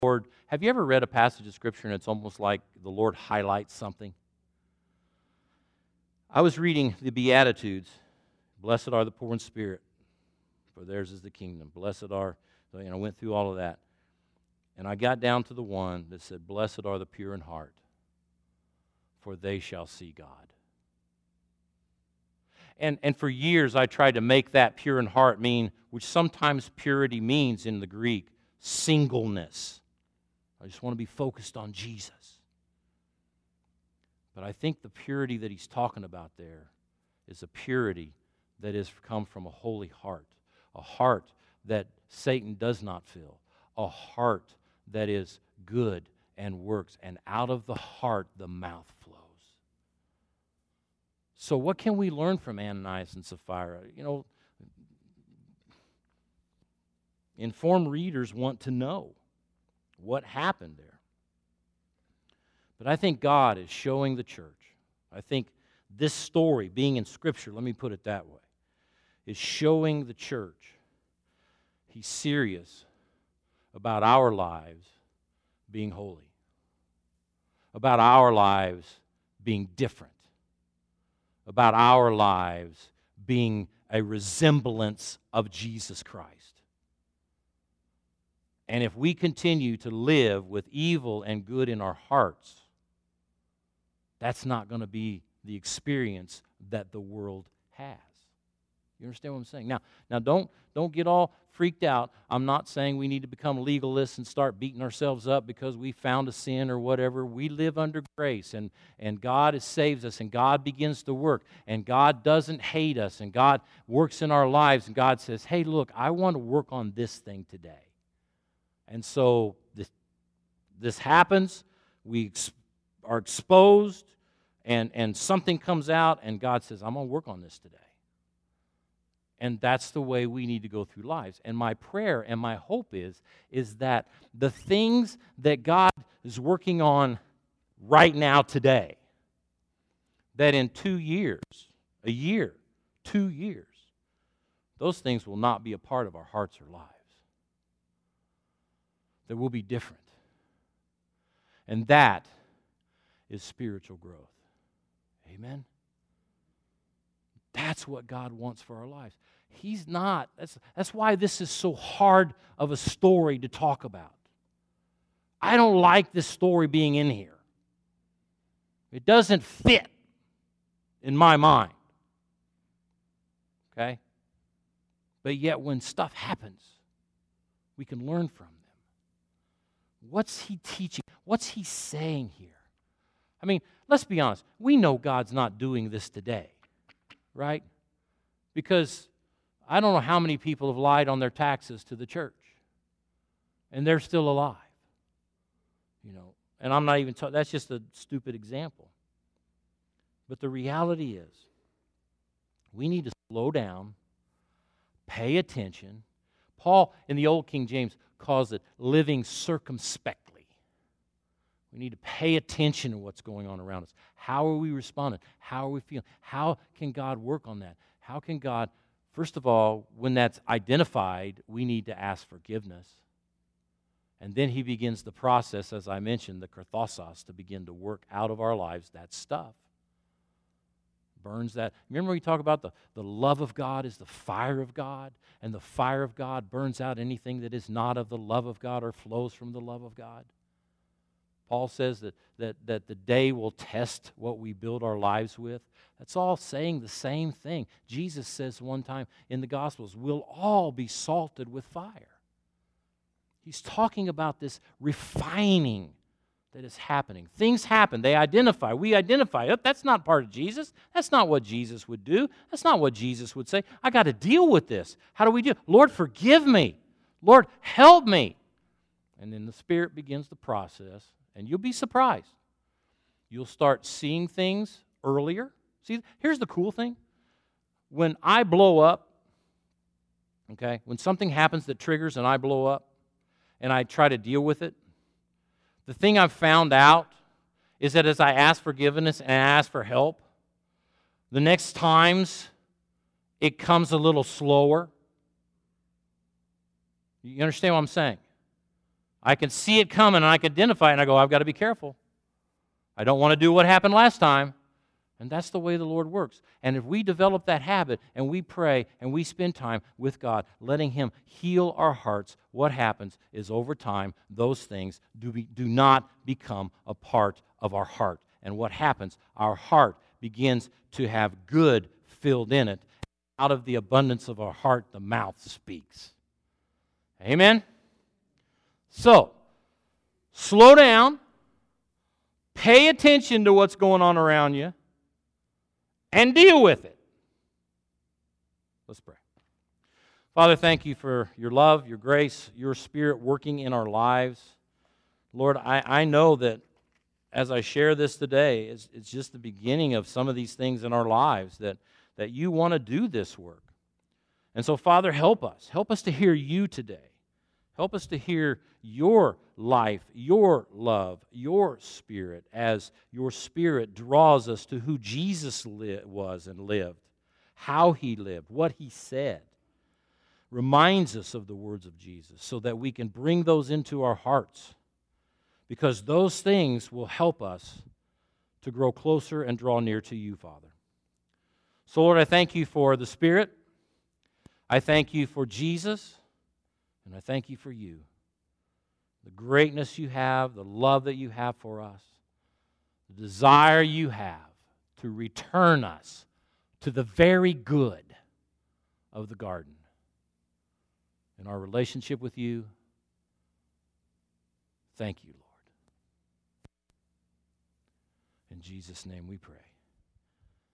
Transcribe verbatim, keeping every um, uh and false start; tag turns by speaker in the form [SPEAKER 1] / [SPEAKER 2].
[SPEAKER 1] Lord, have you ever read a passage of Scripture and it's almost like the Lord highlights something? I was reading the Beatitudes. Blessed are the poor in spirit, for theirs is the kingdom. Blessed are, and I went through all of that. And I got down to the one that said, blessed are the pure in heart, for they shall see God. And, and for years I tried to make that pure in heart mean, which sometimes purity means in the Greek, singleness. I just want to be focused on Jesus. But I think the purity that he's talking about there is a purity that has come from a holy heart, a heart that Satan does not fill, a heart that is good and works, and out of the heart the mouth flows. So what can we learn from Ananias and Sapphira? You know, informed readers want to know what happened there. But I think God is showing the church. I think this story, being in Scripture, let me put it that way, is showing the church he's serious about our lives being holy, about our lives being different, about our lives being a resemblance of Jesus Christ. And if we continue to live with evil and good in our hearts, that's not going to be the experience that the world has. You understand what I'm saying? Now, now don't, don't get all freaked out. I'm not saying we need to become legalists and start beating ourselves up because we found a sin or whatever. We live under grace, and, and God has saves us, and God begins to work, and God doesn't hate us, and God works in our lives, and God says, hey, look, I want to work on this thing today. And so this, this happens. We ex- are exposed, and, and something comes out, and God says, I'm going to work on this today. And that's the way we need to go through lives. And my prayer and my hope is, is that the things that God is working on right now today, that in two years, a year, two years, those things will not be a part of our hearts or lives. That will be different. And that is spiritual growth. Amen? That's what God wants for our lives. He's not. That's, that's why this is so hard of a story to talk about. I don't like this story being in here. It doesn't fit in my mind. Okay? But yet when stuff happens, we can learn from them. What's he teaching? What's he saying here? I mean, let's be honest. We know God's not doing this today. Right? Because I don't know how many people have lied on their taxes to the church, and they're still alive. You know, and I'm not even talking, that's just a stupid example. But the reality is, we need to slow down, pay attention. Paul, in the Old King James, calls it living circumspectly. We need to pay attention to what's going on around us. How are we responding? How are we feeling? How can God work on that? How can God, first of all, when that's identified, we need to ask forgiveness. And then he begins the process, as I mentioned, the katharsis, to begin to work out of our lives that stuff. Burns that. Remember we talk about the, the love of God is the fire of God, and the fire of God burns out anything that is not of the love of God or flows from the love of God. Paul says that, that, that the day will test what we build our lives with. That's all saying the same thing. Jesus says one time in the Gospels, we'll all be salted with fire. He's talking about this refining that is happening. Things happen. They identify. We identify. Oh, that's not part of Jesus. That's not what Jesus would do. That's not what Jesus would say. I got to deal with this. How do we do it? Lord, forgive me. Lord, help me. And then the Spirit begins the process. And you'll be surprised. You'll start seeing things earlier. See, here's the cool thing. When I blow up, okay, when something happens that triggers and I blow up, and I try to deal with it, the thing I've found out is that as I ask forgiveness and I ask for help, the next times it comes a little slower. You understand what I'm saying? I can see it coming, and I can identify it, and I go, I've got to be careful. I don't want to do what happened last time. And that's the way the Lord works. And if we develop that habit and we pray and we spend time with God, letting Him heal our hearts, what happens is over time, those things do, be, do not become a part of our heart. And what happens, our heart begins to have good filled in it. Out of the abundance of our heart, the mouth speaks. Amen? So, slow down. Pay attention to what's going on around you. And deal with it. Let's pray. Father, thank you for your love, your grace, your Spirit working in our lives. Lord, I, I know that as I share this today, it's, it's just the beginning of some of these things in our lives that, that you want to do this work. And so, Father, help us. Help us to hear you today. Help us to hear your life, your love, your Spirit, as your Spirit draws us to who Jesus li- was and lived, how He lived, what He said. Reminds us of the words of Jesus so that we can bring those into our hearts, because those things will help us to grow closer and draw near to you, Father. So, Lord, I thank you for the Spirit. I thank you for Jesus. And I thank you for you, the greatness you have, the love that you have for us, the desire you have to return us to the very good of the garden. In our relationship with you, thank you, Lord. In Jesus' name we pray.